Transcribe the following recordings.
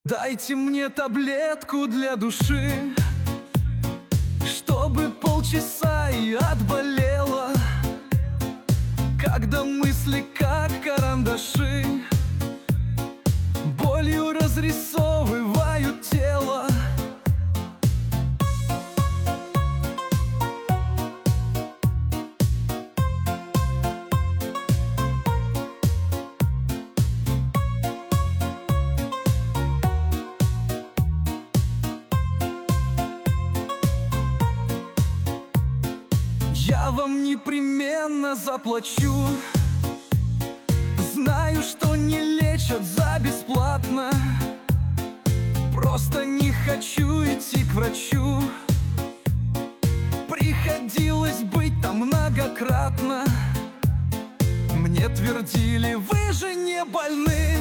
Дайте мне таблетку для души, чтобы полчаса и отболело, когда мысли как карандаши болью разрисовывают тело. Я вам непременно заплачу. Знаю, что не лечат за бесплатно, просто не хочу идти к врачу. Приходилось быть там многократно. Мне твердили: вы же не больны,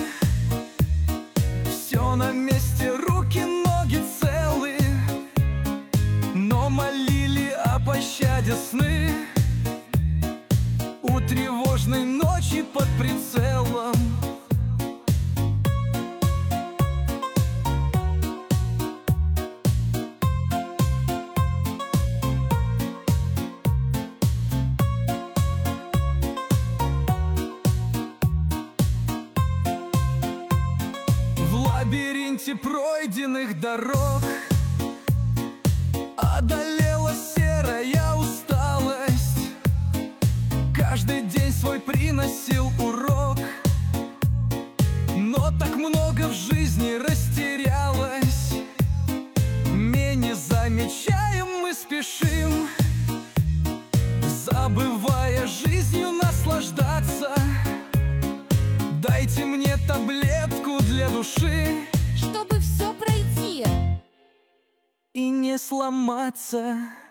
все на месте, руки, ноги целы. Но молили о пощаде сны у тревожной ночи под прицелом. В лабиринте пройденных дорог одолела серая усталость. Каждый день свой приносил урок, но так много в жизни растерялось. Менее замечаем, мы спешим, забывая жизнью наслаждаться. Дайте мне таблетку для души, чтобы все пройти и не сломаться.